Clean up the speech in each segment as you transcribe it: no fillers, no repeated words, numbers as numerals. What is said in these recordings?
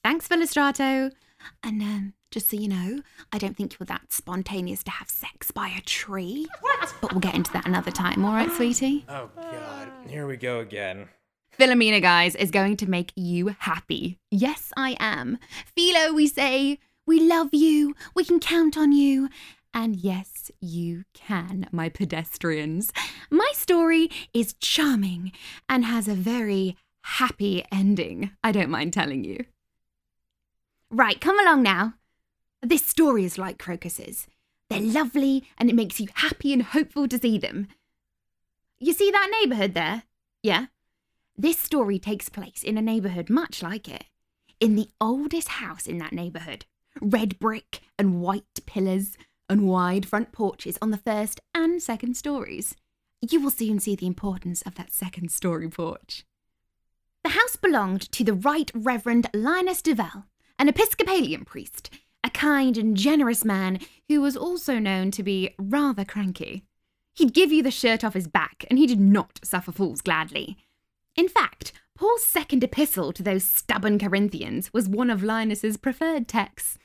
Thanks, Philostrato. And just so you know, I don't think you're that spontaneous to have sex by a tree. What? But we'll get into that another time, all right, sweetie? Oh, God. Here we go again. Philomena, guys, is going to make you happy. Yes, I am. Philo, we say, we love you, we can count on you. And yes, you can, my pedestrians. My story is charming and has a very happy ending, I don't mind telling you. Right, come along now. This story is like crocuses. They're lovely and it makes you happy and hopeful to see them. You see that neighbourhood there? Yeah? This story takes place in a neighbourhood much like it. In the oldest house in that neighbourhood. Red brick and white pillars and wide front porches on the first and second stories. You will soon see the importance of that second story porch. The house belonged to the Right Reverend Linus Duval, an Episcopalian priest, a kind and generous man who was also known to be rather cranky. He'd give you the shirt off his back, and he did not suffer fools gladly. In fact, Paul's second epistle to those stubborn Corinthians was one of Linus's preferred texts.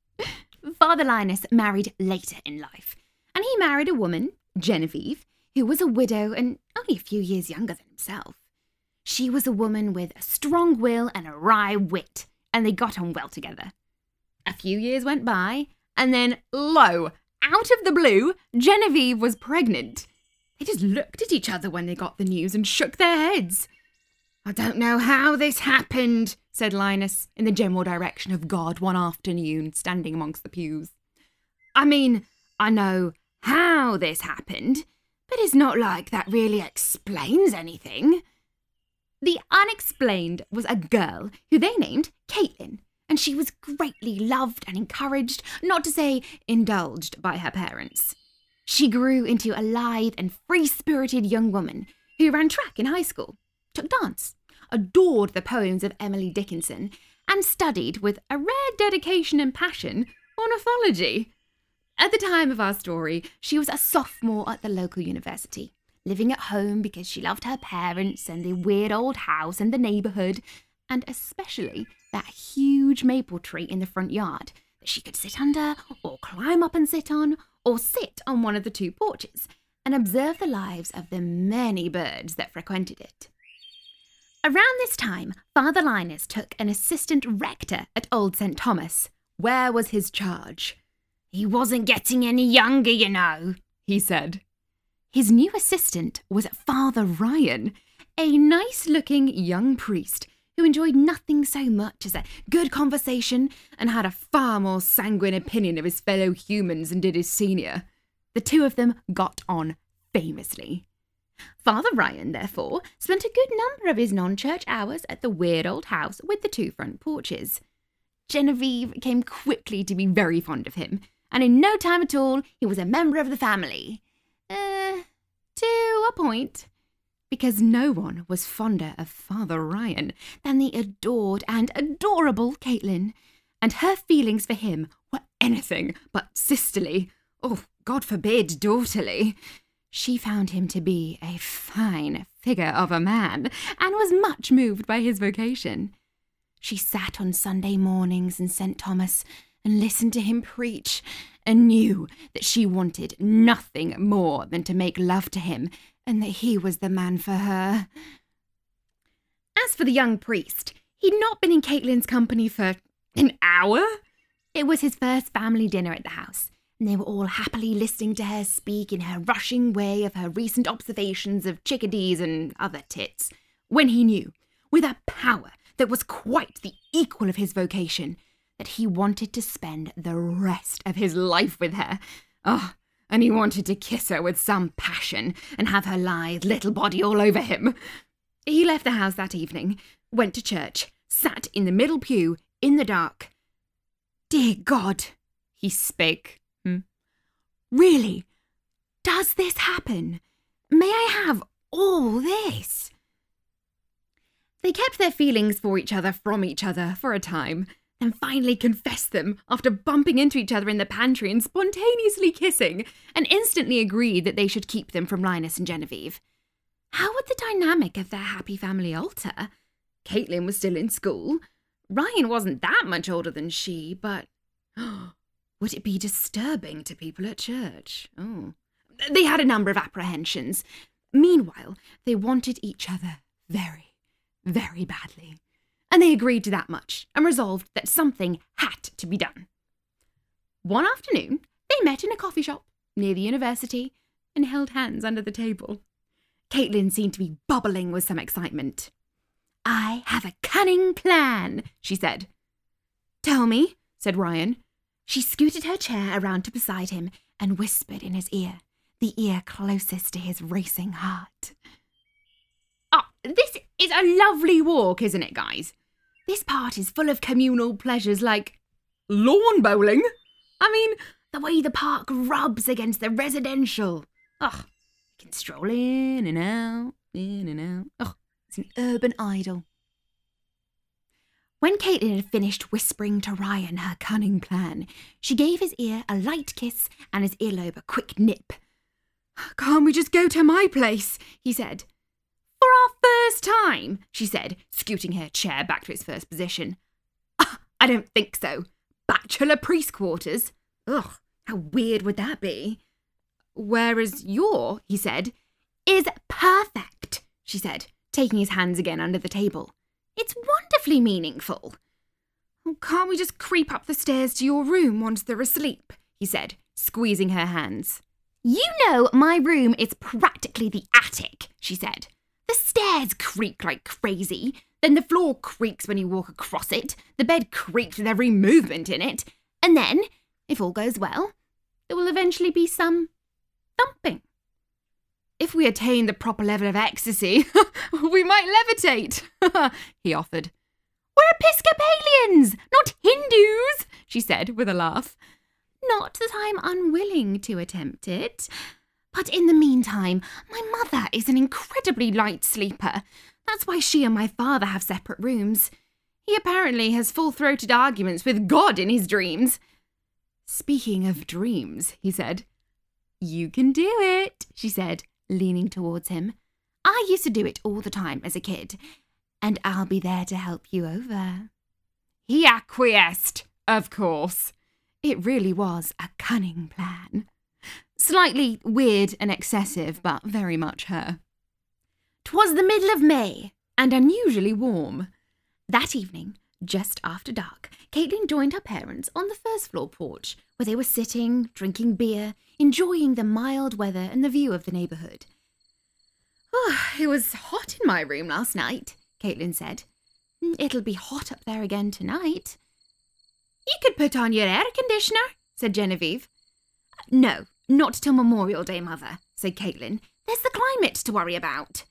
Father Linus married later in life, and he married a woman, Genevieve, who was a widow and only a few years younger than himself. She was a woman with a strong will and a wry wit, and they got on well together. A few years went by, and then, lo, out of the blue, Genevieve was pregnant. They just looked at each other when they got the news and shook their heads. I don't know how this happened, said Linus, in the general direction of God one afternoon, standing amongst the pews. I mean, I know how this happened, but it's not like that really explains anything. The unexplained was a girl who they named Caitlin, and she was greatly loved and encouraged, not to say indulged, by her parents. She grew into a lithe and free-spirited young woman who ran track in high school, took dance, adored the poems of Emily Dickinson, and studied with a rare dedication and passion ornithology. At the time of our story, she was a sophomore at the local university, living at home because she loved her parents and the weird old house and the neighbourhood, and especially that huge maple tree in the front yard that she could sit under or climb up and sit on, or sit on one of the two porches and observe the lives of the many birds that frequented it. Around this time, Father Linus took an assistant rector at Old St. Thomas. Where was his charge? He wasn't getting any younger, you know, he said. His new assistant was Father Ryan, a nice-looking young priest who enjoyed nothing so much as a good conversation and had a far more sanguine opinion of his fellow humans than did his senior. The two of them got on famously. Father Ryan, therefore, spent a good number of his non-church hours at the weird old house with the two front porches. Genevieve came quickly to be very fond of him, and in no time at all, he was a member of the family. To a point. Because no one was fonder of Father Ryan than the adored and adorable Caitlin, and her feelings for him were anything but sisterly, or, God forbid, daughterly. She found him to be a fine figure of a man, and was much moved by his vocation. She sat on Sunday mornings in St. Thomas and listened to him preach, and knew that she wanted nothing more than to make love to him, and that he was the man for her. As for the young priest, he'd not been in Caitlin's company for an hour. It was his first family dinner at the house, and they were all happily listening to her speak in her rushing way of her recent observations of chickadees and other tits, when he knew, with a power that was quite the equal of his vocation, that he wanted to spend the rest of his life with her. Oh, and he wanted to kiss her with some passion and have her lithe little body all over him. He left the house that evening, went to church, sat in the middle pew, in the dark. Dear God, he spake. Really? Does this happen? May I have all this? They kept their feelings for each other from each other for a time, and finally confessed them after bumping into each other in the pantry and spontaneously kissing, and instantly agreed that they should keep them from Linus and Genevieve. How would the dynamic of their happy family alter? Caitlin was still in school. Ryan wasn't that much older than she, but would it be disturbing to people at church? Oh. They had a number of apprehensions. Meanwhile, they wanted each other very, very badly. And they agreed to that much and resolved that something had to be done. One afternoon, they met in a coffee shop near the university and held hands under the table. Caitlin seemed to be bubbling with some excitement. "I have a cunning plan," she said. "Tell me," said Ryan. She scooted her chair around to beside him and whispered in his ear, the ear closest to his racing heart. This is a lovely walk, isn't it, guys? This part is full of communal pleasures like lawn bowling. I mean, the way the park rubs against the residential. You can stroll in and out, in and out. It's an urban idyll. When Caitlin had finished whispering to Ryan her cunning plan, she gave his ear a light kiss and his earlobe a quick nip. "Can't we just go to my place?" he said. "For our first time," she said, scooting her chair back to its first position. "I don't think so. Bachelor priest quarters? Ugh, how weird would that be?" "Whereas your," he said, "is perfect," she said, taking his hands again under the table. "It's wonderfully meaningful." "Can't we just creep up the stairs to your room once they're asleep?" he said, squeezing her hands. "You know my room is practically the attic," she said. "The stairs creak like crazy. Then the floor creaks when you walk across it. The bed creaks with every movement in it. And then, if all goes well, there will eventually be some thumping. If we attain the proper level of ecstasy, we might levitate," he offered. "We're Episcopalians, not Hindus," she said with a laugh. "Not that I'm unwilling to attempt it. But in the meantime, my mother is an incredibly light sleeper. That's why she and my father have separate rooms. He apparently has full-throated arguments with God in his dreams." "Speaking of dreams," he said. "You can do it," she said, leaning towards him. "I used to do it all the time as a kid, and I'll be there to help you over." He acquiesced, of course. It really was a cunning plan. Slightly weird and excessive, but very much her. 'Twas the middle of May, and unusually warm. That evening, just after dark, Caitlin joined her parents on the first-floor porch, where they were sitting, drinking beer, enjoying the mild weather and the view of the neighbourhood. "It was hot in my room last night," Caitlin said. "It'll be hot up there again tonight." "You could put on your air conditioner," said Genevieve. "No, not till Memorial Day, Mother," said Caitlin. "There's the climate to worry about."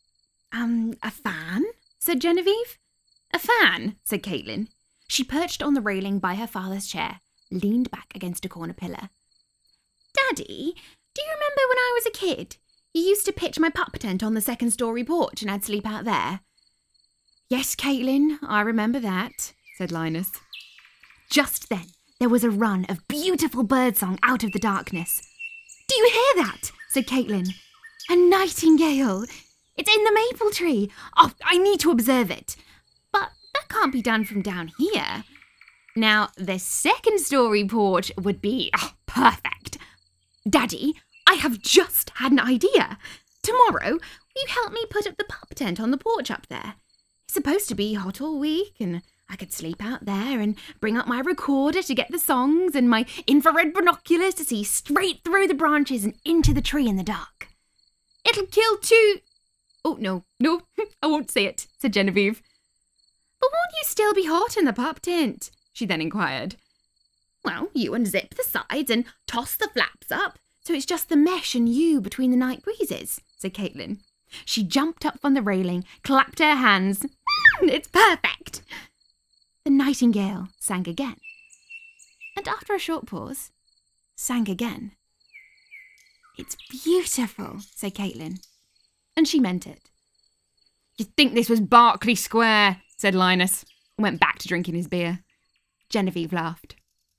A fan?" said Genevieve. "A fan," said Caitlin. She perched on the railing by her father's chair, leaned back against a corner pillar. "Daddy, do you remember when I was a kid? You used to pitch my pup tent on the second-story porch and I'd sleep out there." "Yes, Caitlin, I remember that," said Linus. Just then, there was a run of beautiful birdsong out of the darkness. "Do you hear that?" said Caitlin. "A nightingale. It's in the maple tree. I need to observe it. But that can't be done from down here. Now, the second-story porch would be perfect. Daddy, I have just had an idea. Tomorrow, will you help me put up the pup tent on the porch up there? It's supposed to be hot all week, and I could sleep out there and bring up my recorder to get the songs and my infrared binoculars to see straight through the branches and into the tree in the dark. It'll kill two..." "Oh, no, I won't say it," said Genevieve. "But won't you still be hot in the pup tent?" she then inquired. "Well, you unzip the sides and toss the flaps up, so it's just the mesh and you between the night breezes," said Caitlin. She jumped up from the railing, clapped her hands. "It's perfect!" The nightingale sang again. And after a short pause, sang again. "It's beautiful," said Caitlin. And she meant it. "You'd think this was Berkeley Square," said Linus, and went back to drinking his beer. Genevieve laughed.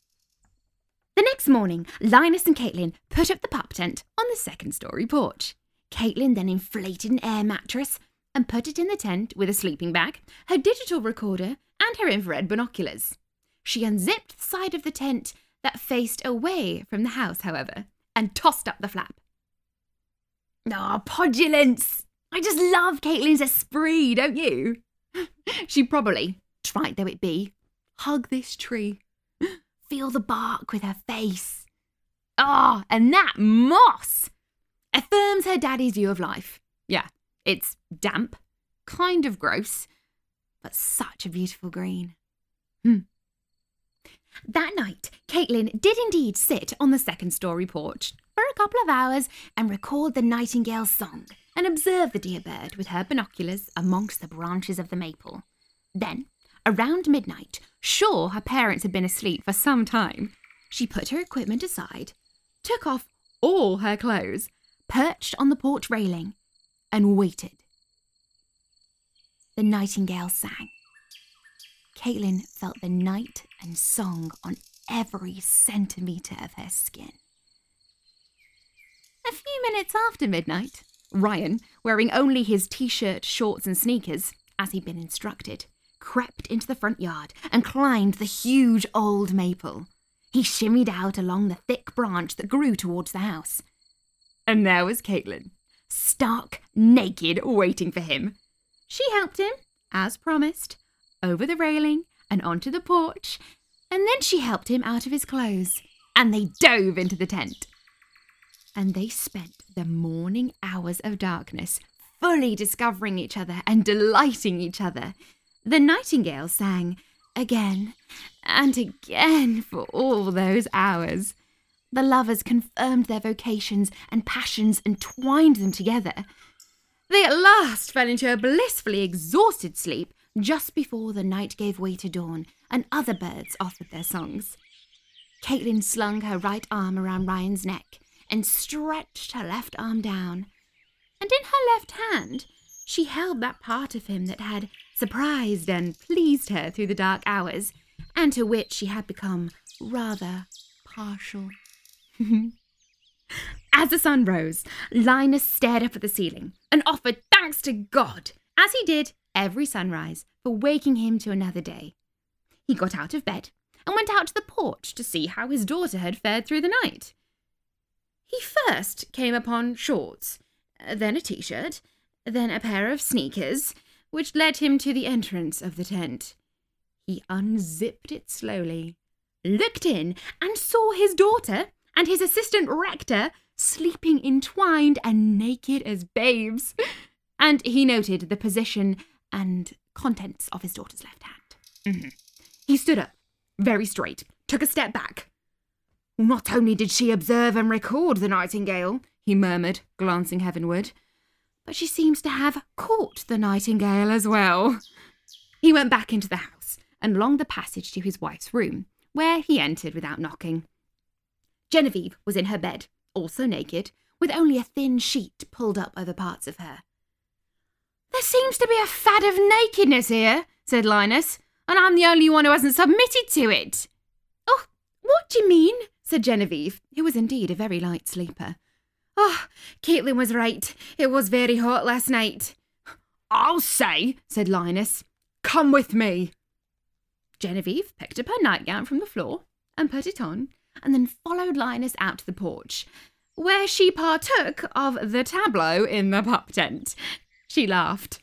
The next morning, Linus and Caitlin put up the pup tent on the second-story porch. Caitlin then inflated an air mattress and put it in the tent with a sleeping bag, her digital recorder, and her infrared binoculars. She unzipped the side of the tent that faced away from the house, however, and tossed up the flap. Oh, podulence! I just love Caitlin's esprit, don't you? She probably, trite though it be, hug this tree, feel the bark with her face. Ah, and that moss affirms her daddy's view of life. Yeah, it's damp, kind of gross, but such a beautiful green. That night, Caitlin did indeed sit on the second-story porch for a couple of hours and record the nightingale's song and observe the dear bird with her binoculars amongst the branches of the maple. Then, around midnight, sure her parents had been asleep for some time, she put her equipment aside, took off all her clothes, perched on the porch railing, and waited. The nightingale sang. Caitlin felt the night and song on every centimetre of her skin. A few minutes after midnight, Ryan, wearing only his t-shirt, shorts and sneakers, as he'd been instructed, crept into the front yard and climbed the huge old maple. He shimmied out along the thick branch that grew towards the house. And there was Caitlin, stark naked, waiting for him. She helped him, as promised, over the railing and onto the porch, and then she helped him out of his clothes, and they dove into the tent. And they spent the morning hours of darkness fully discovering each other and delighting each other. The nightingale sang again and again for all those hours. The lovers confirmed their vocations and passions and twined them together. They at last fell into a blissfully exhausted sleep just before the night gave way to dawn and other birds offered their songs. Caitlin slung her right arm around Ryan's neck and stretched her left arm down. And in her left hand, she held that part of him that had surprised and pleased her through the dark hours, and to which she had become rather partial. As the sun rose, Linus stared up at the ceiling and offered thanks to God, as he did every sunrise, for waking him to another day. He got out of bed and went out to the porch to see how his daughter had fared through the night. He first came upon shorts, then a t-shirt, then a pair of sneakers, which led him to the entrance of the tent. He unzipped it slowly, looked in, and saw his daughter and his assistant rector sleeping entwined and naked as babes. And he noted the position and contents of his daughter's left hand. He stood up, very straight, took a step back. Not only did she observe and record the nightingale, he murmured, glancing heavenward, but she seems to have caught the nightingale as well. He went back into the house and along the passage to his wife's room, where he entered without knocking. Genevieve was in her bed, also naked, with only a thin sheet pulled up over parts of her. There seems to be a fad of nakedness here, said Linus, and I'm the only one who hasn't submitted to it. Oh, what do you mean? Said Genevieve, who was indeed a very light sleeper. Oh, Caitlin was right. It was very hot last night. I'll say, said Linus. Come with me. Genevieve picked up her nightgown from the floor and put it on, and then followed Linus out to the porch, where she partook of the tableau in the pup tent. She laughed.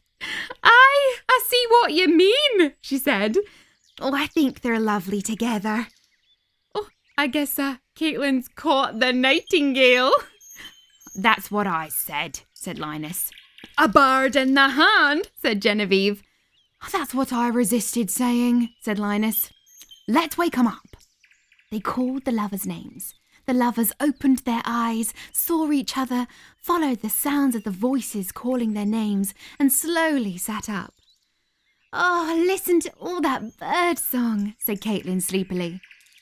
I see what you mean, she said. Oh, I think they're lovely together. Oh, I guess Caitlin's caught the nightingale. That's what I said, said Linus. A bird in the hand, said Genevieve. That's what I resisted saying, said Linus. Let's wake 'em up. They called the lovers' names. The lovers opened their eyes, saw each other, followed the sounds of the voices calling their names, and slowly sat up. Oh, listen to all that bird song, said Caitlin sleepily.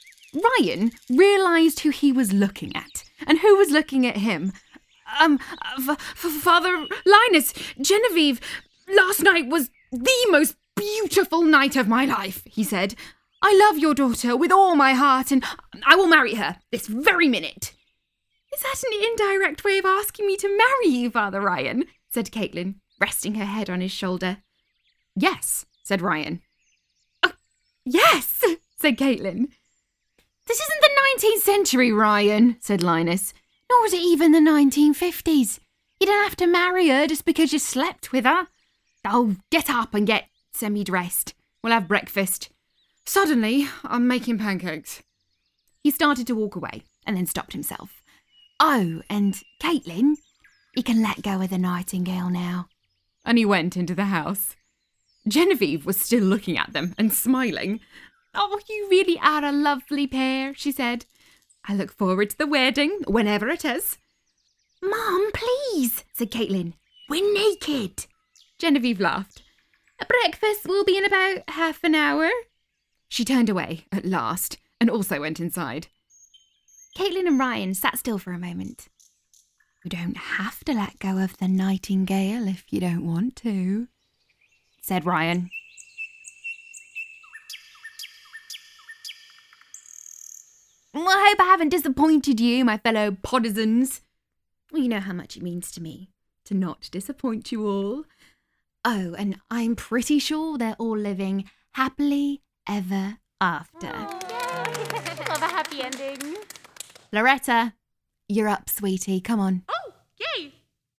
Ryan realised who he was looking at, and who was looking at him. Father Linus, Genevieve, last night was the most beautiful night of my life, he said. I love your daughter with all my heart, and I will marry her this very minute. Is that an indirect way of asking me to marry you, Father Ryan? Said Caitlin, resting her head on his shoulder. Yes, said Ryan. Yes, said Caitlin. This isn't the 19th century, Ryan, said Linus. Nor is it even the 1950s. You don't have to marry her just because you slept with her. Oh, get up and get semi-dressed. We'll have breakfast. Suddenly, I'm making pancakes. He started to walk away and then stopped himself. Oh, and Caitlin, you can let go of the nightingale now. And he went into the house. Genevieve was still looking at them and smiling. Oh, you really are a lovely pair, she said. I look forward to the wedding, whenever it is. Mum, please, said Caitlin. We're naked. Genevieve laughed. Breakfast will be in about half an hour. She turned away at last and also went inside. Caitlin and Ryan sat still for a moment. You don't have to let go of the nightingale if you don't want to, said Ryan. Well, I hope I haven't disappointed you, my fellow Poddisons. Well, you know how much it means to me to not disappoint you all. Oh, and I'm pretty sure they're all living happily ever after. Love a happy ending. Loretta, you're up, sweetie. Come on.